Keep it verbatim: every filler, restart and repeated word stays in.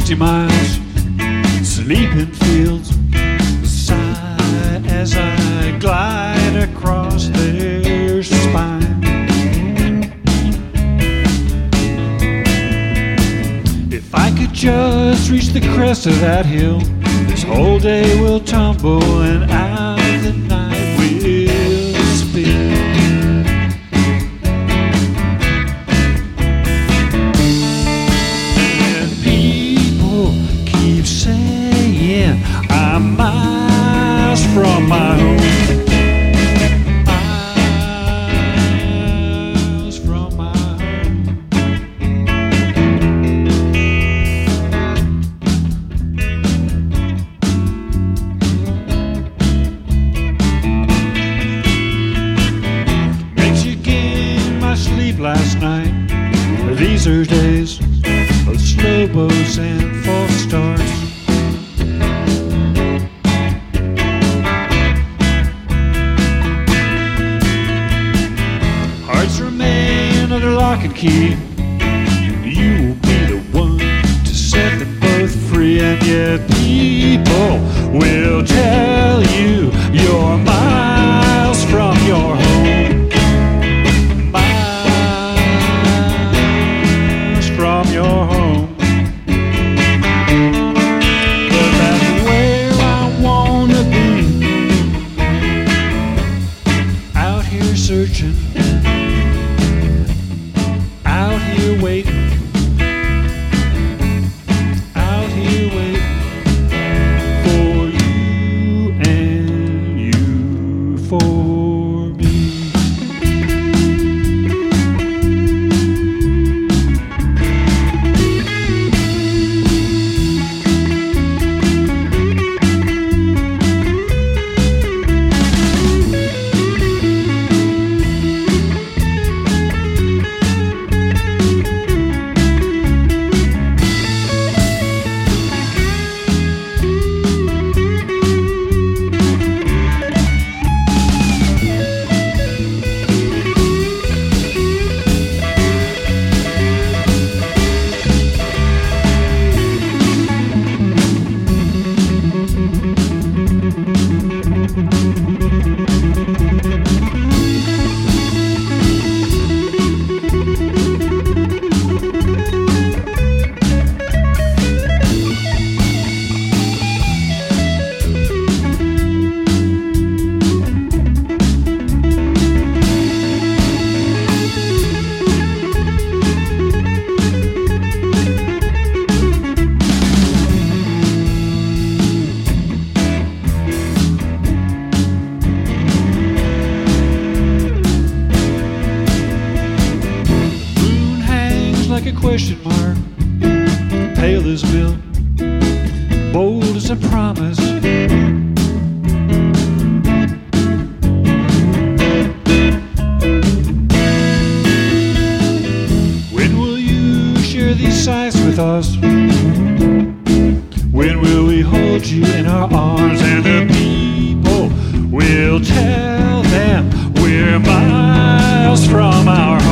fifty miles, sleeping fields sigh as I glide across their spine. If I could just reach the crest of that hill, this whole day will tumble and out the night will spill. I'm miles from my home, miles from my home. Michigan, my sleep last night. These are days of slow boats and false starts. Remain under lock and key. You will be the one to set them both free, and yet people will tell you you're miles from your home, miles from your home. But that's where I wanna be, out here searching, out here waiting, out here waiting for you and you for me. Like a question mark, pale as milk, bold as a promise. When will you share these sights with us? When will we hold you in our arms, and the people will tell them we're miles from our